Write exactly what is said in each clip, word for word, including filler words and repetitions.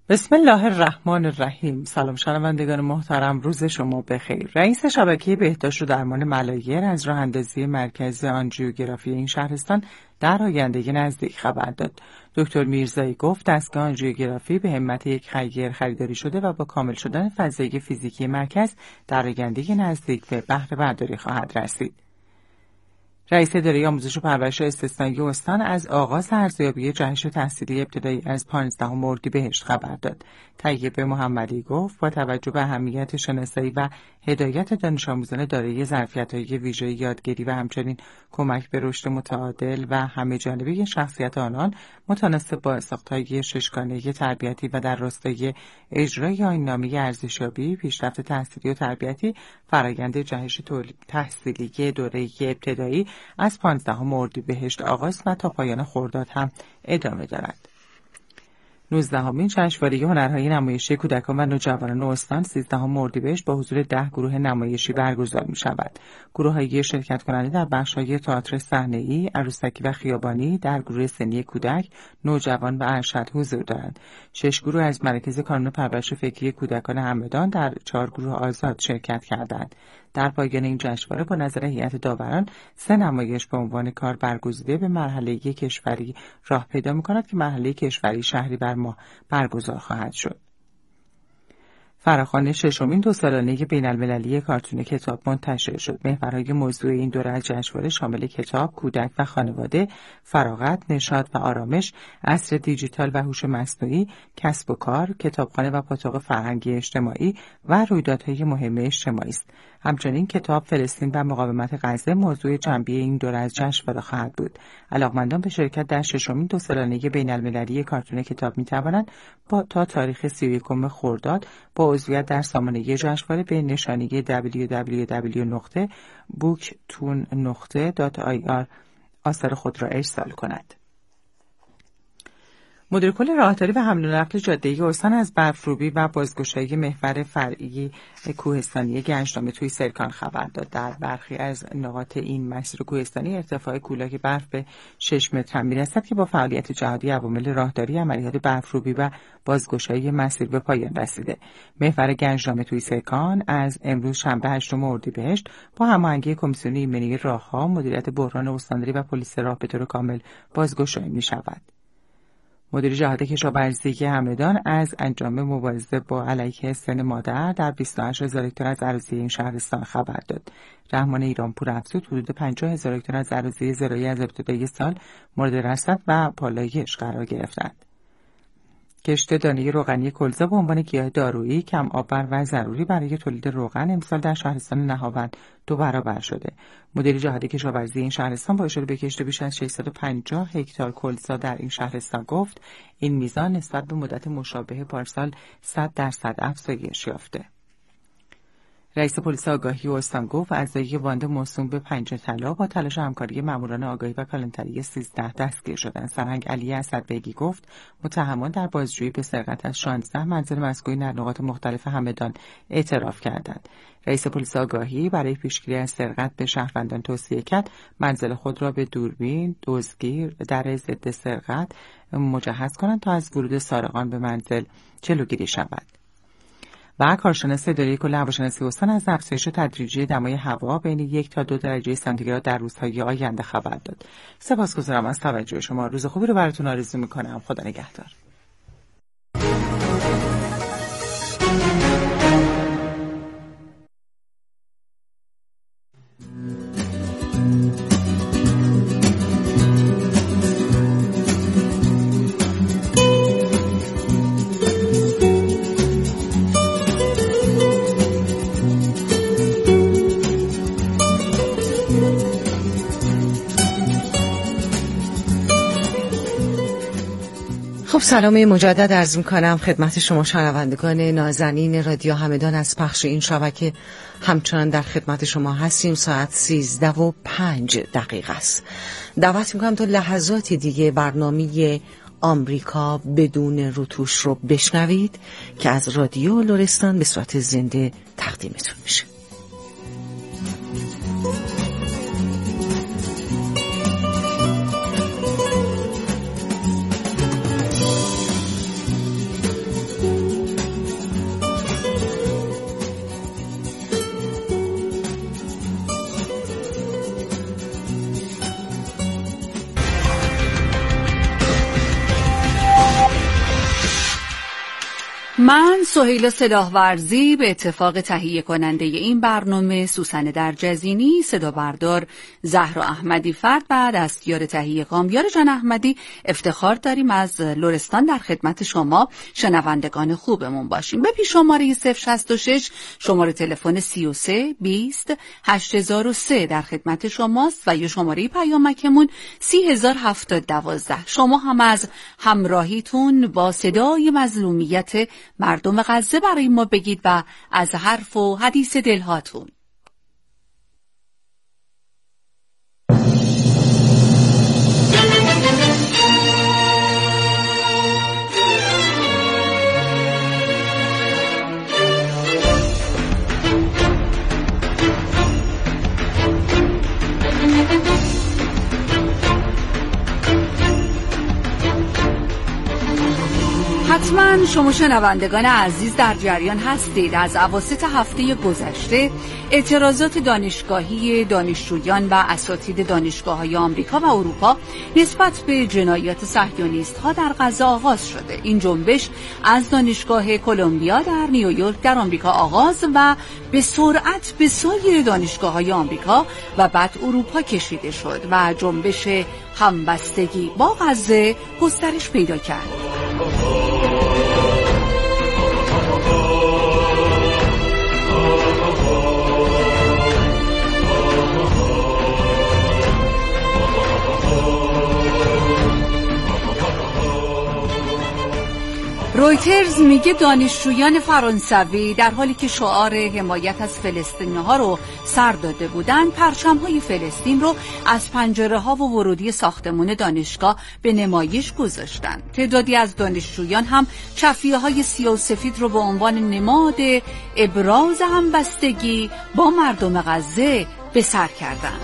بسم الله الرحمن الرحیم. سلام شنوندگان محترم، روز شما بخیر. رئیس شبکه بهداشت و درمان ملایر از راه اندازی مرکز آنژیوگرافی این شهرستان در آینده نزدیک خبر داد. دکتر میرزایی گفت دستگاه آنژیوگرافی به همت یک خیر خریداری شده و با کامل شدن فضای فیزیکی مرکز در آینده نزدیک به بهره برداری خواهد رسید. رئیس اداره آموزش و پرورش استثنایی استان از آغاز ارزیابی جهش تحصیلی ابتدایی از پانزدهم اردیبهشت خبر داد. طیب محمدی گفت با توجه به اهمیت شناسایی و هدایت دانش آموزان دارای ظرفیت‌های ویژه یادگیری و همچنین کمک به رشد متعادل و همه‌جانبه شخصیت آنان متناسب با ساخت‌های ششگانه تربیتی و در راستای اجرای آیین‌نامه ارزشیابی، پیشرفت تحصیلی و تربیتی، فرآیند جهش تحصیلی دوره ابتدایی از پانزدهم اردیبهشت آغاز و تا پایان خرداد هم ادامه دارد. نوزدهمین جشنواره هنرهای نمایشی کودکان و نوجوانان استان سیزدهم اردیبهشت با حضور ده گروه نمایشی برگزار می شود. گروه‌های شرکت کننده در بخش‌های تئاتر صحنه‌ای، عروسکی و خیابانی در گروه سنی کودک، نوجوان و ارشد حضور دارند. شش گروه از مراکز کانون پرورش فکری کودکان همدان در چهار گروه آزاد شرکت کردند. در پایان این جشنواره با نظر هیئت داوران سه نمایش به عنوان کار برگزیده به مرحله کشوری راه پیدا می‌کند که مرحله کشوری شهری بر ماه برگزار خواهد شد. فراخوان ششمین دو سالانه بین‌المللی کارتون کتاب منتشر شد. محورهای موضوع این دوره از جشنواره شامل کتاب، کودک و خانواده، فراغت، نشاط و آرامش، عصر دیجیتال و هوش مصنوعی، کسب و کار، کتابخانه و پاتوق فرهنگی اجتماعی و رویدادهای مهم اجتماعی است. همچنین کتاب، فلسطین و مقاومت غزه موضوع جنبی این دوره از جشنواره خواهد بود. علاقمندان به شرکت در ششمین دو سالانه بین‌المللی کارتون کتاب می‌توانند با تا تاریخ سی و یکم خرداد با عضویت در سامانه جشنواره به نشانی دبلیو دبلیو دبلیو دات بوکتون دات آی آر آثار خود را ارسال کنند. مدیر کل راهداری و حمل و نقل جاده استان از برفروبی و بازگشایی محور فرعی کوهستانی گنجنامه توی سرکان خبر داد. در برخی از نقاط این مسیر کوهستانی ارتفاع کولاک برف به شش متر میرسد که با فعالیت جهادی عوامل راهداری عملیات برفروبی و بازگشایی مسیر به پایان رسیده. محور گنجنامه توی سرکان از امروز شنبه هشتم اردیبهشت با هماهنگی کمیسیون ایمنی راهها، مدیریت بحران استانداری و پلیس راه به طور کامل بازگشایی می‌شود. مدیر جهاد کشاورزی همدان از انجام مبارزه با علیه سن مادر در بیست و هشت هزار هکتار از اراضی این شهرستان خبر داد. رحمان ایرانپور افزود حدود پنجاه هزار هکتار از اراضی زراعی از ابتدای سال مورد رصد و پالایش قرار گرفتند. کشت دانه روغنی کلزا به عنوان گیاه دارویی کم آببر و ضروری برای تولید روغن امسال در شهرستان نهاوند دو برابر شده. مدیر جهاد کشاورزی این شهرستان با اشاره به کشت بیش از ششصد و پنجاه هکتار کلزا در این شهرستان گفت این میزان نسبت به مدت مشابه پارسال صد درصد افزایش یافته. رئیس پلیس آگاهی استان گفت اعضای باند موسوم به پنج طلا با تلاش همکاری ماموران آگاهی و کالنتری سیزده دستگیر شدند. سرهنگ علی اسدبیگی گفت متهمان در بازجویی به سرقت از شانزده منزل مسکونی در نقاط مختلف همدان اعتراف کردند. رئیس پلیس آگاهی برای پیشگیری از سرقت به شهروندان توصیه کرد منزل خود را به دوربین، دزدگیر، در ضد سرقت مجهز کنند تا از ورود سارقان به منزل جلوگیری شود. و کارشناس اداره کل هواشناسی استان از افزایش تدریجی دمای هوا بین یک تا دو درجه سانتیگراد در روزهای آینده خبر داد. سپاسگزارم از توجه شما. روز خوبی رو براتون آرزو می‌کنم. خدا نگهدار. خب سلام مجدد عرض می‌کنم خدمت شما شنوندگان نازنین رادیو همدان از پخش این شبکه. همچنان در خدمت شما هستیم. ساعت سیزده و پنج دقیقه است. دعوت می‌کنم تا لحظاتی دیگه برنامه آمریکا بدون روتوش رو بشنوید که از رادیو لرستان به صورت زنده تقدیمتون میشه. من سهیلا سلاحورزی به اتفاق تهیه کننده این برنامه سوسن درجزینی، صدا بردار زهرا احمدی فرد و دستیار تهیه کامیار جان احمدی افتخار داریم از لرستان در خدمت شما شنوندگان خوبمون باشیم. به پیش شماره صفر شصت و شش شماره تلفن سی و سه بیست هشت هزار و سه در خدمت شماست و یا شماره پیامکمون سی هزار هفتاد دوازده. شما هم از همراهیتون با صدای مظلومیت مردم غزه برای ما بگید و از حرف و حدیث دلهاتون. حتما شما شنوندگان عزیز در جریان هستید. از اواسط هفته گذشته اعتراضات دانشگاهی دانشجویان و اساتید دانشگاه‌های آمریکا و اروپا نسبت به جنایات صهیونیست‌ها در غزه آغاز شده. این جنبش از دانشگاه کلمبیا در نیویورک در آمریکا آغاز و به سرعت به سایر دانشگاه‌های آمریکا و بعد اروپا کشیده شد و جنبش همبستگی با غزه گسترش پیدا کرد. رویترز میگه دانشجویان فرانسوی در حالی که شعار حمایت از فلسطینی‌ها رو سر داده بودند، پرچم‌های فلسطین رو از پنجره‌ها و ورودی ساختمان دانشگاه به نمایش گذاشتند. تعدادی از دانشجویان هم چفیه‌های سیاه و سفید رو به عنوان نماد ابراز همبستگی با مردم غزه به سر کردند.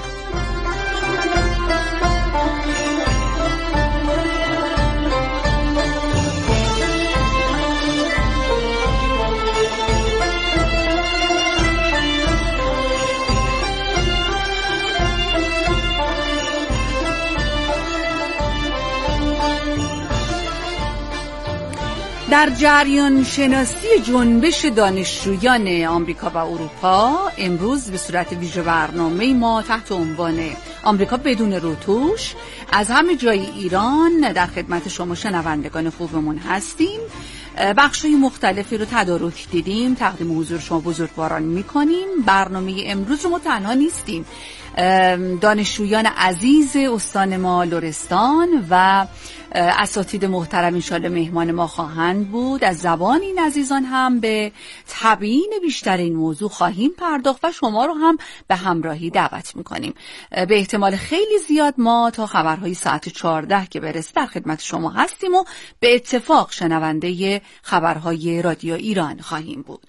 در جریان شناسی جنبش دانشجویان آمریکا و اروپا امروز به صورت ویژه برنامه ما تحت عنوان آمریکا بدون روتوش از همه جای ایران در خدمت شما شنوندگان خوبمون هستیم. بخشای مختلفی رو تدارک دیدیم، تقدیم حضور شما بزرگواران میکنیم. برنامه امروز رو ما تنها نیستیم. دانشجویان عزیز استان ما لرستان و اساتید محترم انشالله مهمان ما خواهند بود. از زبان این عزیزان هم به تبیین بیشتر این موضوع خواهیم پرداخت و شما رو هم به همراهی دعوت میکنیم. به احتمال خیلی زیاد ما تا خبرهای ساعت چهارده که برسه در خدمت شما هستیم و به اتفاق شنونده خبرهای رادیو ایران خواهیم بود.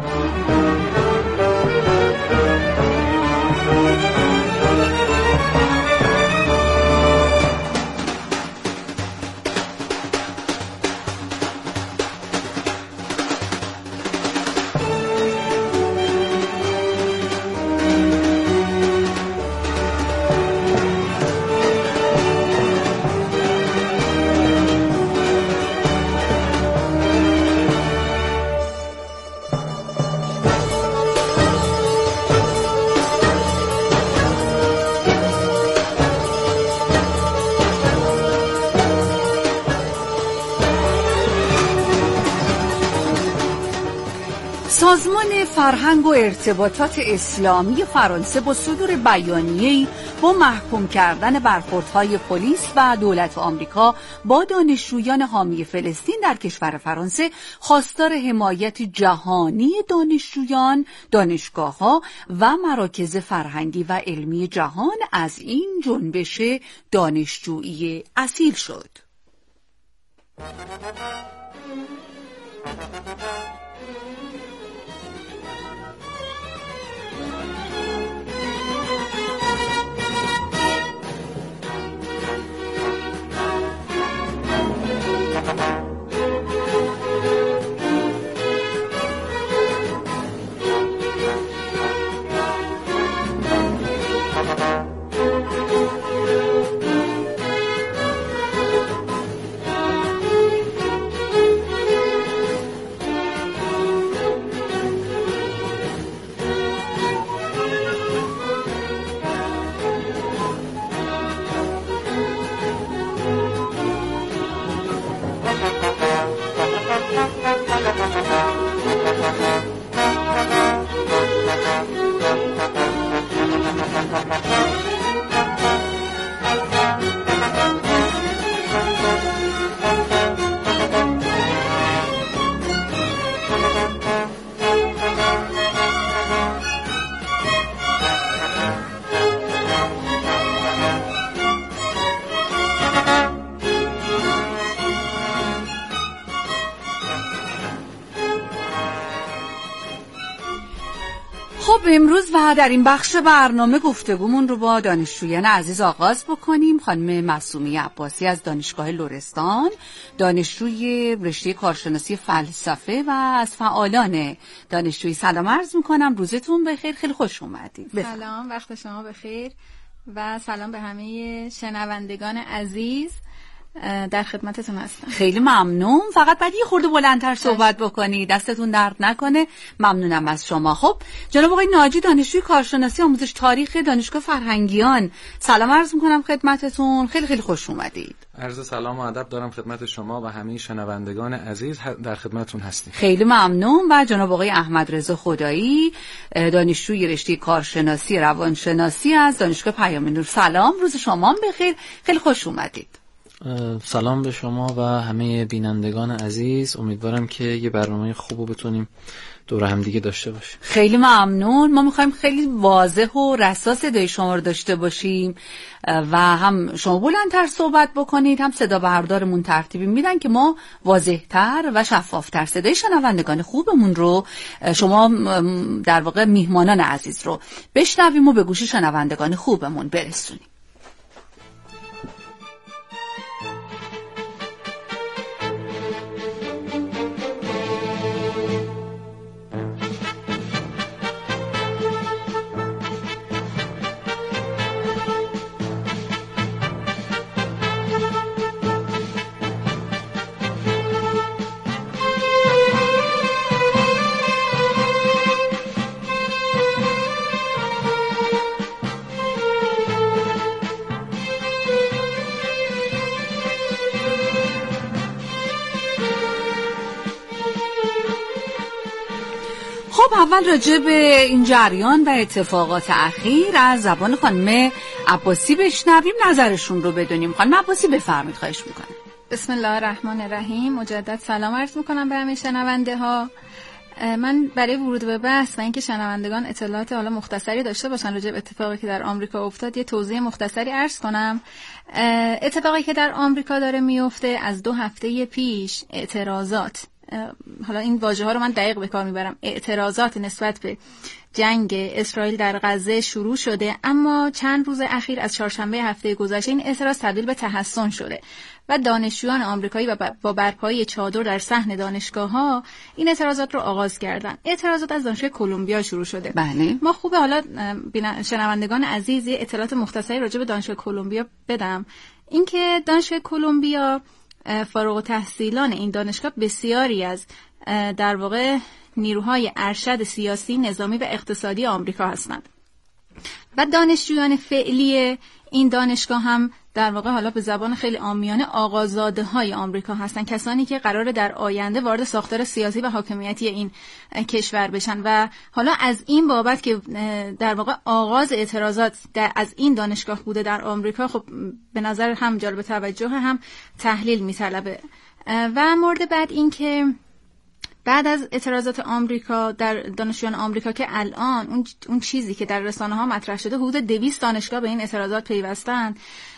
سازمان فرهنگ و ارتباطات اسلامی فرانسه با صدور بیانیه‌ای با محکوم کردن برخوردهای پلیس و دولت آمریکا با دانشجویان حامی فلسطین در کشور فرانسه خواستار حمایت جهانی دانشجویان، دانشگاه‌ها و مراکز فرهنگی و علمی جهان از این جنبش دانشجویی اصیل شد. خب امروز و در این بخش برنامه گفتگومون رو با دانشجویان عزیز آغاز بکنیم. خانم معصومی عباسی از دانشگاه لرستان، دانشجوی رشته کارشناسی فلسفه و از فعالان دانشجویی. سلام عرض میکنم، روزتون بخیر، خیلی خوش اومدید. سلام، وقت شما بخیر و سلام به همه شنوندگان عزیز، در خدمتتون هستم. خیلی ممنون. فقط باید یه خورده بلندتر صحبت بکنی، دستتون درد نکنه. ممنونم از شما. خب جناب آقای ناجی، دانشجوی کارشناسی آموزش تاریخ دانشگاه فرهنگیان، سلام عرض میکنم خدمتتون، خیلی خیلی خوش اومدید. عرض سلام و ادب دارم خدمت شما و همه شنوندگان عزیز، در خدمتتون هستیم. خیلی ممنون. و جناب آقای احمد رضا خدایی، دانشجوی رشته کارشناسی روانشناسی از دانشگاه پیام نور، سلام، روز شما بخیر، خیلی خوش اومدید. سلام به شما و همه بینندگان عزیز، امیدوارم که یه برنامه خوبو بتونیم دور هم دیگه داشته باشیم. خیلی ممنون. ما میخوایم خیلی واضح و رسا صدای شما رو داشته باشیم و هم شما بلندتر صحبت بکنید، هم صدا بردارمون ترتیبی میدن که ما واضحتر و شفافتر صدای شنوندگان خوبمون رو، شما در واقع میهمانان عزیز رو بشنویم و به گوش شنوندگان خوبمون برسونیم. خب اول راجع به این جریان و اتفاقات اخیر از زبان خانم عباسی بشنویم، نظرشون رو بدونیم. خانم عباسی بفرمایید، خواهش میکنم. بسم الله الرحمن الرحیم. مجدد سلام عرض میکنم به همه شنونده ها. من برای ورود به بحث و اینکه شنوندگان اطلاعات حالا مختصری داشته باشن راجع به اتفاقی که در آمریکا افتاد، یه توضیح مختصری عرض کنم. اتفاقی که در آمریکا داره میفته، از دو هفته پیش اعتراضات، حالا این واژه ها رو من دقیق به کار میبرم، اعتراضات نسبت به جنگ اسرائیل در غزه شروع شده، اما چند روز اخیر از چهارشنبه هفته گذشته این اعتراض تبدیل به تحسن شده و دانشجویان آمریکایی و با برپایی چادر در صحن دانشگاه‌ها این اعتراضات رو آغاز کردن. اعتراضات از دانشگاه کلمبیا شروع شده. بله. ما خوبه حالا شنوندگان عزیز یه اطلاعات مختصری راجع به دانشگاه کلمبیا بدم. اینکه دانشگاه کلمبیا فارغ التحصیلان این دانشگاه بسیاری از در واقع نیروهای ارشد سیاسی، نظامی و اقتصادی آمریکا هستند و دانشجویان فعلی این دانشگاه هم در واقع حالا به زبان خیلی عامیانه آقازاده های آمریکا هستن، کسانی که قراره در آینده وارد ساختار سیاسی و حاکمیتی این کشور بشن و حالا از این بابت که در واقع آغاز اعتراضات در از این دانشگاه بوده در آمریکا، خب به نظر هم جالب توجه هم تحلیل میطلبه. و مورد بعد این که بعد از اعتراضات آمریکا در دانشجویان آمریکا که الان اون اون چیزی که در رسانه‌ها مطرح شده، حدود دویست دانشگاه به این اعتراضات پیوستن،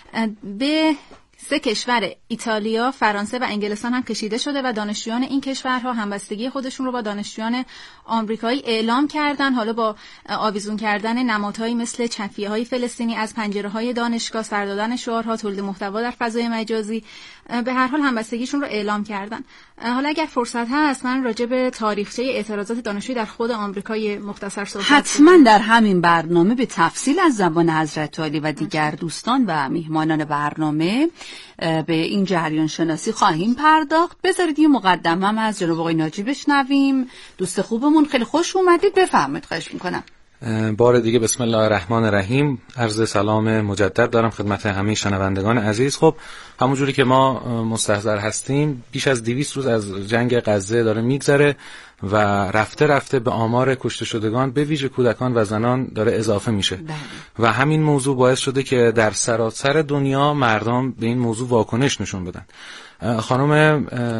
به سه کشور ایتالیا، فرانسه و انگلستان هم کشیده شده و دانشجویان این کشورها همبستگی خودشون رو با دانشجویان آمریکایی اعلام کردن، حالا با آویزون کردن نمادهایی مثل چفیه‌های فلسطینی از پنجره‌های دانشگاه، سر دادن شعارها، تولید محتوا در فضای مجازی، به هر حال همبستگیشون رو اعلام کردن. حالا اگر فرصت هست من راجع به تاریخچه اعتراضات دانشجویی در خود آمریکای مختصر صحبت کنم. حتما در همین برنامه به تفصیل از زبان حضرت عالی و دیگر دوستان و میهمانان برنامه به این جریان شناسی خواهیم پرداخت. بذارید یه مقدمه هم از جناب آقای ناجی بشنویم. دوست خوبمون، خیلی خوش اومدید، بفرمایید، خواهش میکنم. بار دیگه بسم الله الرحمن الرحیم. عرض سلام مجدد دارم خدمت همه شنوندگان عزیز. خب همونجوری که ما مستحضر هستیم، بیش از دویست روز از جنگ غزه داره میگذره و رفته رفته به آمار کشته شدگان به ویژه کودکان و زنان داره اضافه میشه ده. و همین موضوع باعث شده که در سراسر دنیا مردم به این موضوع واکنش نشون بدن. خانم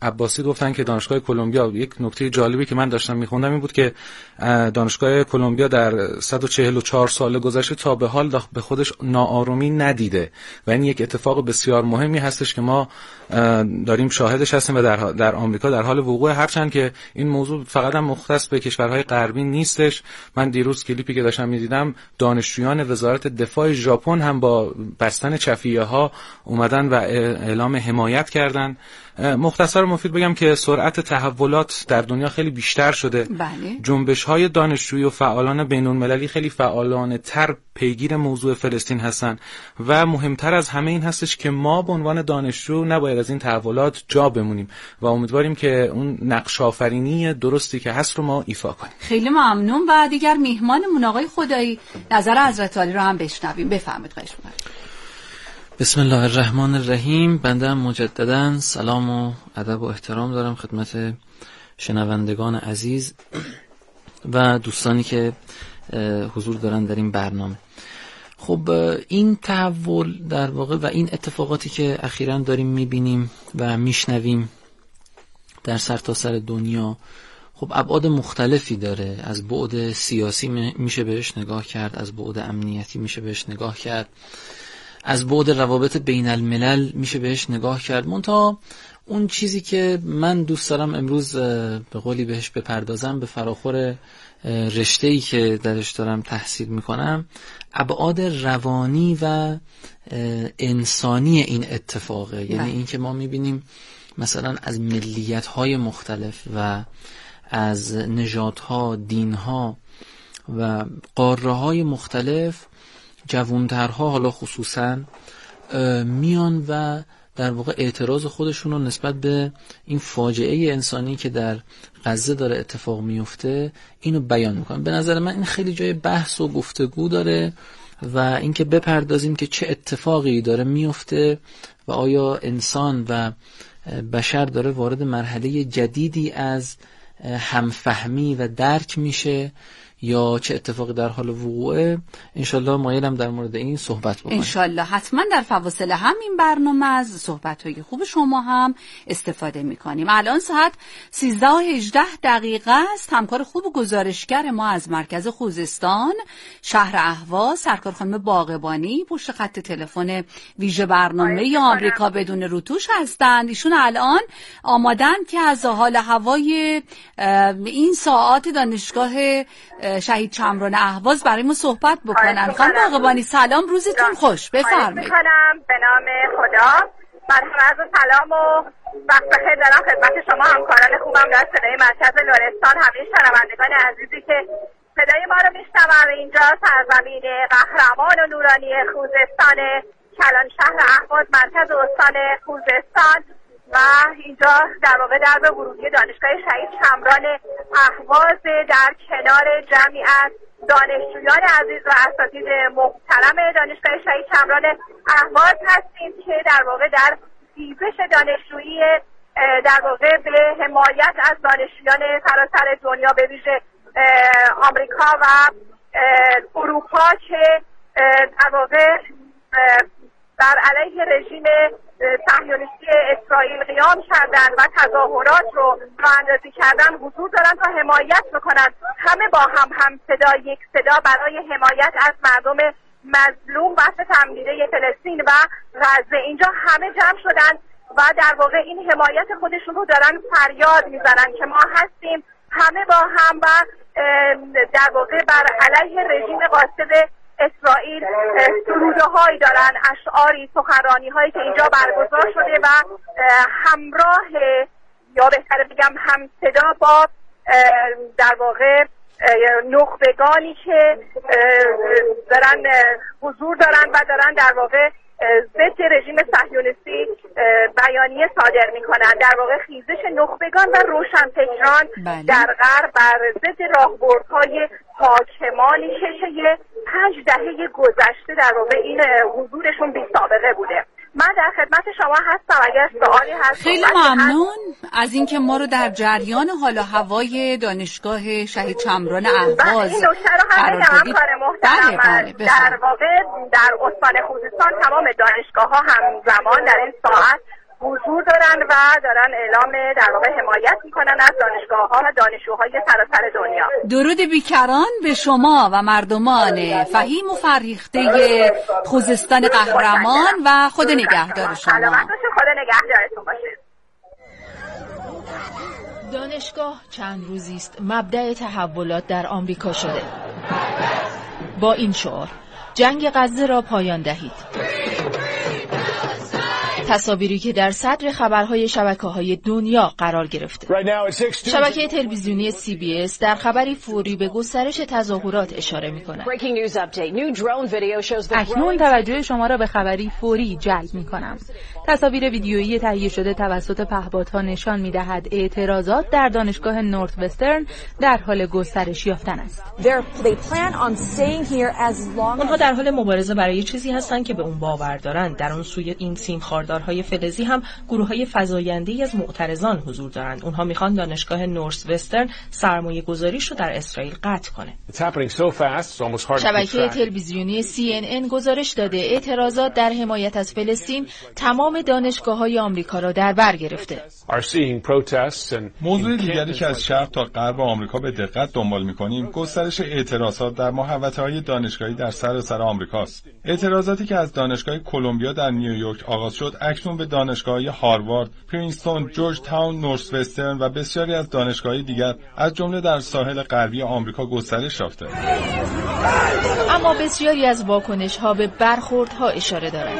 عباسی گفتن که دانشگاه کلمبیا، یک نکته جالبی که من داشتم میخوندم این بود که دانشگاه کلمبیا در صد و چهل و چهار سال گذشته تا به حال به خودش ناآرومی ندیده و این یک اتفاق بسیار مهمی هستش که ما داریم شاهدش هستیم و در در آمریکا در حال وقوع، هرچند که این موضوع فقط هم مختص به کشورهای غربی نیستش. من دیروز کلیپی که داشتم میدیدم دانشجویان وزارت دفاع ژاپن هم با بستن چفیه ها اومدن و اعلام حمایت کردن. مختصر و مفید بگم که سرعت تحولات در دنیا خیلی بیشتر شده. بله. جنبش‌های دانشجویی و فعالان بین‌المللی خیلی فعالانه تر پیگیر موضوع فلسطین هستن و مهمتر از همه این هستش که ما به عنوان دانشجو نباید از این تحولات جا بمونیم و امیدواریم که اون نقش آفرینی درستی که هست رو ما ایفا کنیم. خیلی ممنون. و دیگر میهمانمون آقای خدایی نظر حضرت عالی رو هم بشنویم. بفرمایید. خواهش می‌کنم. بسم الله الرحمن الرحیم. بنده هم مجددا سلام و ادب و احترام دارم خدمت شنوندگان عزیز و دوستانی که حضور دارن در این برنامه. خب این تحول در واقع و این اتفاقاتی که اخیراً داریم میبینیم و میشنویم در سرتاسر دنیا خب ابعاد مختلفی داره. از بعد سیاسی میشه بهش نگاه کرد، از بعد امنیتی میشه بهش نگاه کرد، از بعد روابط بین الملل میشه بهش نگاه کرد. منتها اون چیزی که من دوست دارم امروز به قولی بهش بپردازم، به فراخور رشته‌ای که درش دارم تحصیل میکنم، ابعاد روانی و انسانی این اتفاقه. یعنی این که ما میبینیم مثلا از ملیت‌های مختلف و از نژادها، دینها و قاره‌های مختلف جوانترها حالا خصوصا میان و در واقع اعتراض خودشون رو نسبت به این فاجعه انسانی که در غزه داره اتفاق میفته اینو بیان میکنن. به نظر من این خیلی جای بحث و گفتگو داره و اینکه بپردازیم که چه اتفاقی داره میفته و آیا انسان و بشر داره وارد مرحله جدیدی از همفهمی و درک میشه یا چه اتفاقی در حال وقوعه. انشالله مایلم در مورد این صحبت بکنم. انشالله حتما در فواصل همین برنامه از صحبت‌های خوب شما هم استفاده می‌کنیم. الان ساعت سیزده و هجده دقیقه است. همکار خوب و گزارشگر ما از مرکز خوزستان شهر اهواز سرکار خانم باغبانی پشت خط تلفن ویژه برنامه آمریکا بدون روتوش هستند. ایشون الان آمادن که از حال هوای این ساعات دانشگاه شهید چمران اهواز برای ما صحبت بکنن. خانم باغبانی سلام، روزتون خوش، بفرمایید. میکنم به نام خدا. من هم از سلام و وقت بخیر دارم خدمت شما همکاران خوبم در صدای مرکز لرستان، همه شنوندگان عزیزی که صدای ما رو میشنون. اینجا سرزمین قهرمان و نورانی خوزستان، کلان شهر اهواز، مرکز استان خوزستان و اینجا در واقع درب ورودی دانشگاه شهید چمران اهواز در کنار جمعی از دانشجویان عزیز و اساتید محترم دانشگاه شهید چمران اهواز هستیم که در واقع در خیزش دانشجویی در واقع به حمایت از دانشجویان سراسر دنیا به ویژه آمریکا و اروپا که در واقع در علیه رژیم صهیونیستی اسرائیل قیام کردن و تظاهرات رو راه اندازی کردن حضور دارن تا حمایت بکنن. همه با هم هم صدا یک صدا برای حمایت از مردم مظلوم وسط تمدیده فلسطین و غزه. اینجا همه جمع شدن و در واقع این حمایت خودشون رو دارن فریاد میزنن که ما هستیم همه با هم و در واقع بر علیه رژیم قاصد اسرائیل سروده هایی دارن، اشعاری، سخنرانی هایی که اینجا برگزار شده و همراه یا بهتره بگم هم صدا با در واقع نخبگانی که دارن حضور دارن و دارن در واقع ضد رژیم صهیونیستی بیانیه صادر میکنن. در واقع خیزش نخبگان و روشنفکران بله. در غرب بر ضد راهبردهای حاکمانی که طی پنج دهه گذشته در واقع این حضورشون بی سابقه بوده. من در خدمت شما هستم اگر سوالی هست. خیلی ممنون از اینکه ما رو در جریان حال و هوای دانشگاه شهید چمران اهواز این نکته رو هم بگم همکار محترم. بله بله در واقع در استان خوزستان تمام دانشگاه ها همزمان در این ساعت حضور دارن و دارن اعلام در واقع حمایت میکنن از دانشگاه‌ها و دانشجوهای سراسر دنیا. درود بیکران به شما و مردمان فهیم و فرهیخته خوزستان قهرمان و خدا نگهدار شما. سلامت باشید، خدا نگهدارتون باشه. دانشگاه چند روزی است مبدأ تحولات در آمریکا شده. با این شعار: جنگ غزه را پایان دهید. تصاویری که در صدر خبرهای شبکه‌های دنیا قرار گرفته. شبکه تلویزیونی سی بی اس در خبری فوری به گسترش تظاهرات اشاره می‌کند. اکنون توجه شما را به خبری فوری جلب می‌کنم. تصاویر ویدیویی تهیه شده توسط پهپادها نشان می‌دهد اعتراضات در دانشگاه نورت وسترن در حال گسترش یافتن است. آنها در حال مبارزه برای چیزی هستند که به اون باور دارند. در اون سوی این سیم خاردارهای فلزی هم گروه‌های فزاینده‌ای از معترضان حضور دارند. اونها میخوان دانشگاه نورت وسترن سرمایه گذاریش رو در اسرائیل قطع کنه. شبکه تلویزیونی سی ان ان گزارش داده اعتراضات در حمایت از فلسطین تمام دانشگاه‌های آمریکا را در بر گرفته. موضوع دیگری که از شرق تا غرب آمریکا به دقت دنبال می‌کنیم گسترش اعتراضات در محوطه‌های دانشگاهی در سراسر آمریکاست. اعتراضاتی که از دانشگاه کلمبیا در نیویورک آغاز شد اکنون به دانشگاه‌های هاروارد، پرینستون، جورج تاون، نورت وسترن و بسیاری از دانشگاه‌های دیگر از جمله در ساحل غربی آمریکا گسترش یافته. اما بسیاری از واکنش‌ها به برخوردها اشاره دارند.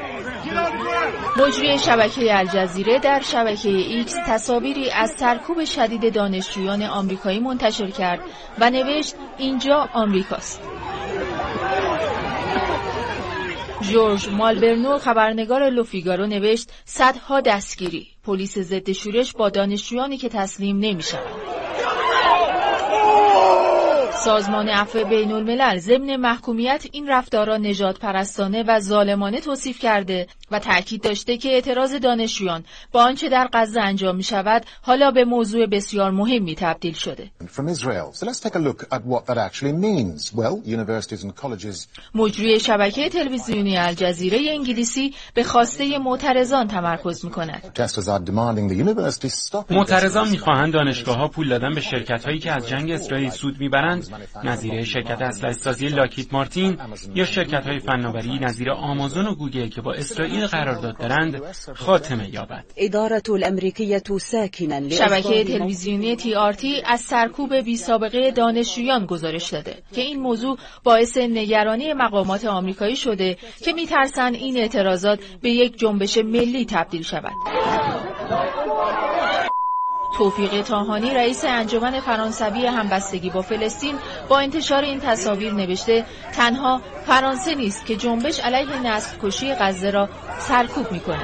مجری شبکه الجزیره در شبکه ایکس تصاویری از سرکوب شدید دانشجویان آمریکایی منتشر کرد و نوشت اینجا آمریکاست. جورج مالبرنو خبرنگار لوفیگارو نوشت صدها دستگیری، پلیس ضد شورش با دانشجویانی که تسلیم نمی‌شوند. سازمان عفو بین الملل ضمن محکومیت این رفتار را نژاد پرستانه و ظالمانه توصیف کرده و تأکید داشته که اعتراض دانشجویان با آنچه در غزه انجام می شود حالا به موضوع بسیار مهمی تبدیل شده. مجری شبکه تلویزیونی الجزیره انگلیسی به خواسته معترضان تمرکز می کند. معترضان می خواهند دانشگاه‌ها پول دادن به شرکت‌هایی که از جنگ اسرائیل سود می‌برند، نظیر شرکت اسلحه‌سازی لاکهید مارتین یا شرکت‌های فناوری نظیر آمازون و گوگل که با اسرائیل قرارداد دارند خاتمه یابد. اداره الامریکیه ساکنا شبکه تلویزیونی تی آر تی از سرکوب بی سابقه دانشجویان گزارش داده که این موضوع باعث نگرانی مقامات آمریکایی شده که می‌ترسند این اعتراضات به یک جنبش ملی تبدیل شود. توفیق طاهانی رئیس انجمن فرانسوی همبستگی با فلسطین با انتشار این تصاویر نوشته تنها فرانسه نیست که جنبش علیه نسل کشی غزه را سرکوب می‌کند.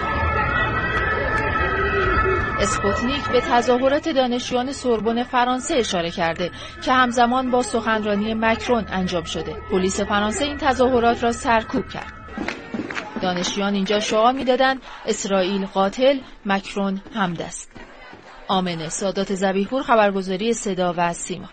اسپوتنیک به تظاهرات دانشجویان سوربن فرانسه اشاره کرده که همزمان با سخنرانی مکرون انجام شده. پلیس فرانسه این تظاهرات را سرکوب کرد. دانشجویان اینجا شعار می‌دادند اسرائیل قاتل، مکرون همدست. آمنه سادات ذبیح‌پور، خبرگزاری صدا و سیما.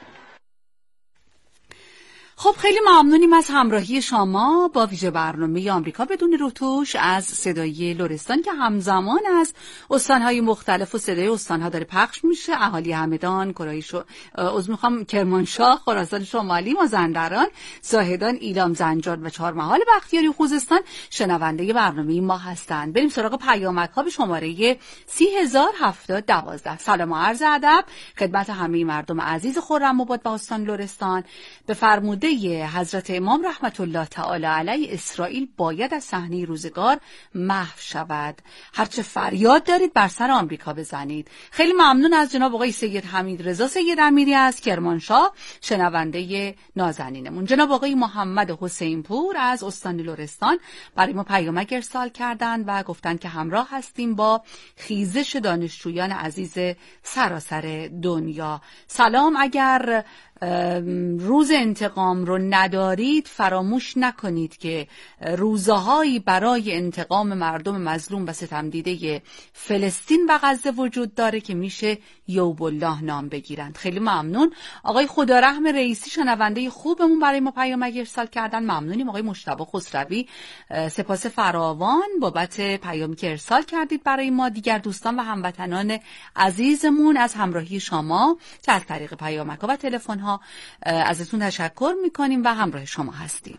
خب خیلی ممنونیم از همراهی شما با ویژه برنامه آمریکا بدون روتوش از صدای لرستان که همزمان از استان‌های مختلف و صدای استان‌ها داره پخش میشه. اهالی همدان، کرایشو از میخوام کرمانشاه، خراسان شمالی، مازندران، زاهدان، ایلام، زنجان و چهارمحال بختیاری خوزستان شنونده برنامه ما هستند. بریم سراغ پیامک‌ها به شماره سی هزار هفتاد دوازده. سلام و عرض ادب خدمت همه مردم عزیز خرم‌آباد و استان لرستان. بفرموده حضرت امام رحمت الله تعالی علیه اسرائیل باید از صحنه روزگار محو شود. هرچه فریاد دارید بر سر آمریکا بزنید. خیلی ممنون از جناب آقای سید حمید رضا سید امیری از کرمانشاه شنونده نازنینمون. جناب آقای محمد حسین پور از استان لرستان برای ما پیامک ارسال کردند و گفتند که همراه هستیم با خیزش دانشجویان عزیز سراسر دنیا. سلام. اگر روز انتقام رو ندارید، فراموش نکنید که روزهایی برای انتقام مردم مظلوم و ستمدیده فلسطین و غزه وجود داره که میشه یوب الله نام بگیرند. خیلی ممنون آقای خدارحم رئیسی، شنونده خوبمون، برای ما پیامک ارسال کردن. ممنونیم آقای مجتبی خسروی، سپاس فراوان بابت پیامی که ارسال کردید برای ما. دیگر دوستان و هموطنان عزیزمون از همراهی شما چه از طریق پیامک و تلفن ها ازتون تشکر میکنیم و همراه شما هستیم.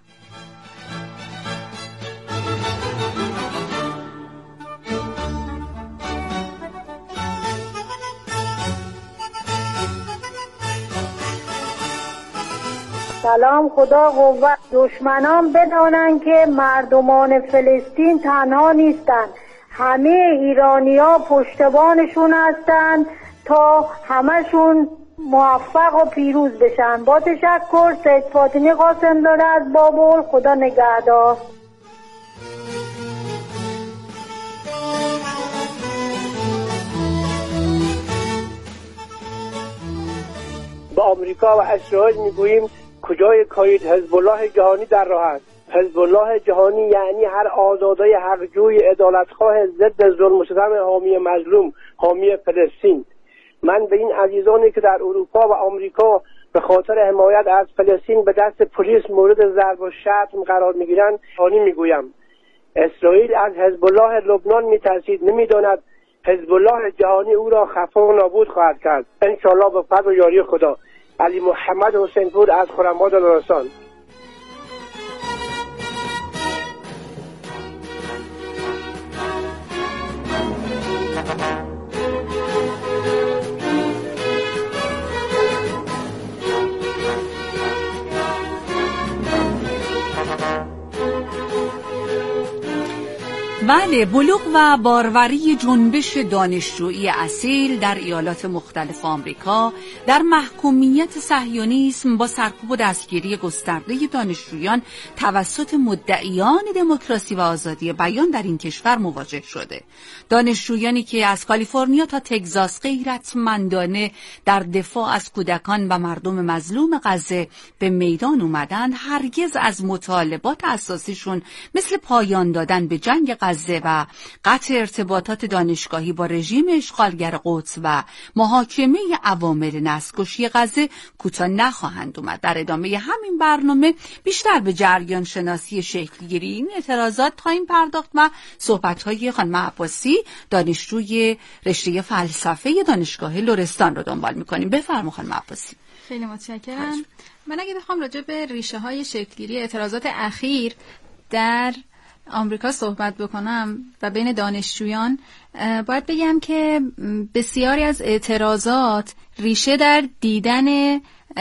سلام، خدا قوت. دشمنان بدانند که مردمان فلسطین تنها نیستند، همه ایرانی‌ها پشتبانشون هستند تا همشون موفق و پیروز بشن. با تشکر، سید فاطمی قاسم داره از بابل. خدا نگهدار. با آمریکا و اسرائیل میگوییم کجای کارید؟ حزب الله جهانی در راه است. حزب الله جهانی یعنی هر آزادای حقجوی عدالتخواه ضد ظلم و ستم، حامی مظلوم، حامی فلسطین. من به این عزیزانی که در اروپا و آمریکا به خاطر حمایت از فلسطین به دست پلیس مورد ضرب و شتم قرار میگیرند جهانی میگویم اسرائیل از حزب الله لبنان میترسید، نمیداند حزب الله جهانی او را خفا و نابود خواهد کرد. انشاءالله به فضل و یاری خدا. علی محمد حسین پور از خرم‌آباد لرستان. بله، بلوغ و باروری جنبش دانشجویی اصیل در ایالات مختلف آمریکا در محکومیت صهیونیسم با سرکوب و دستگیری گسترده دانشجویان توسط مدعیان دموکراسی و آزادی بیان در این کشور مواجه شده. دانشجویانی که از کالیفرنیا تا تگزاس غیرتمندانه در دفاع از کودکان و مردم مظلوم غزه به میدان اومدند، هرگز از مطالبات اساسیشون مثل پایان دادن به جنگ غزه و قطع ارتباطات دانشگاهی با رژیم اشغالگر قدس و محاکمه عوامل نسل‌کشی غزه کوتاه نخواهند اومد. در ادامه همین برنامه بیشتر به جریان شناسی شکل‌گیری این اعتراضات خواهیم پرداخت و صحبت‌های خانم عباسی، دانشجوی رشته فلسفه دانشگاه لرستان رو دنبال می‌کنیم. بفرمایید خانم عباسی. خیلی متشکرم. من اگه بخوام راجع به ریشه‌های شکل‌گیری اعتراضات اخیر در آمریکا صحبت بکنم و بین دانشجویان، باید بگم که بسیاری از اعتراضات ریشه در دیدن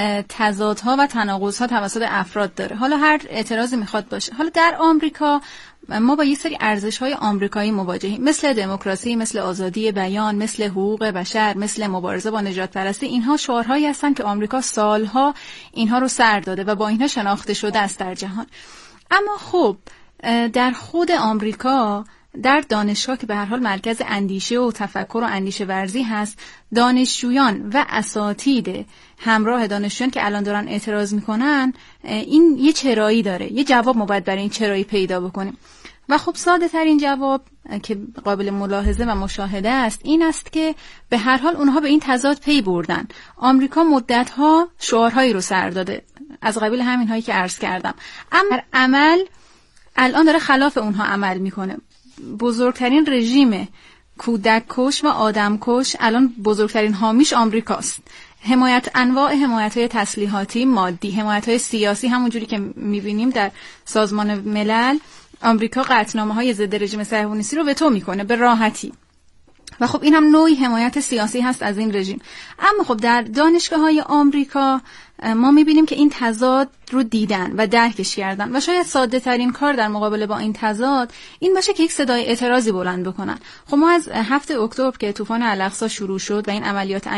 تضادها و تناقض‌ها توسط افراد داره. حالا هر اعتراضی میخواد باشه. حالا در آمریکا ما با یک سری ارزش‌های آمریکایی مواجهیم، مثل دموکراسی، مثل آزادی بیان، مثل حقوق بشر، مثل مبارزه با نژادپرستی. اینها شعارهایی هستن که آمریکا سالها اینها رو سر داده و با اینها شناخته شده است در جهان. اما خب در خود آمریکا، در دانشگاه که به هر حال مرکز اندیشه و تفکر و اندیشه ورزی هست، دانشجویان و اساتید همراه دانشجویان که الان دارن اعتراض میکنن، این یه چرایی داره. یه جواب ما باید برای این چرایی پیدا بکنیم و خب ساده ترین جواب که قابل ملاحظه و مشاهده است این است که به هر حال اونها به این تضاد پی بردن. آمریکا مدتها شعارهایی رو سر داده از قبیل همین هایی که عرض کردم، اما عمل الان داره خلاف اونها عمل میکنه. بزرگترین رژیم کودک کش و آدم کش الان بزرگترین حامیش آمریکاست. حمایت انواع حمایت‌های تسلیحاتی، مادی، حمایت‌های سیاسی، همونجوری که می‌بینیم در سازمان ملل آمریکا قطعنامه‌های ضد رژیم صهیونیستی رو وتو میکنه به راحتی. و خب این هم نوعی حمایت سیاسی هست از این رژیم. اما خب در دانشگاه‌های آمریکا ما می‌بینیم که این تضاد رو دیدن و درکش کردن و شاید ساده ترین کار در مقابله با این تضاد این باشه که یک صدای اعتراضی بلند بکنن. خب ما از هفته اکتبر که طوفان الاقصی شروع شد و این عملیات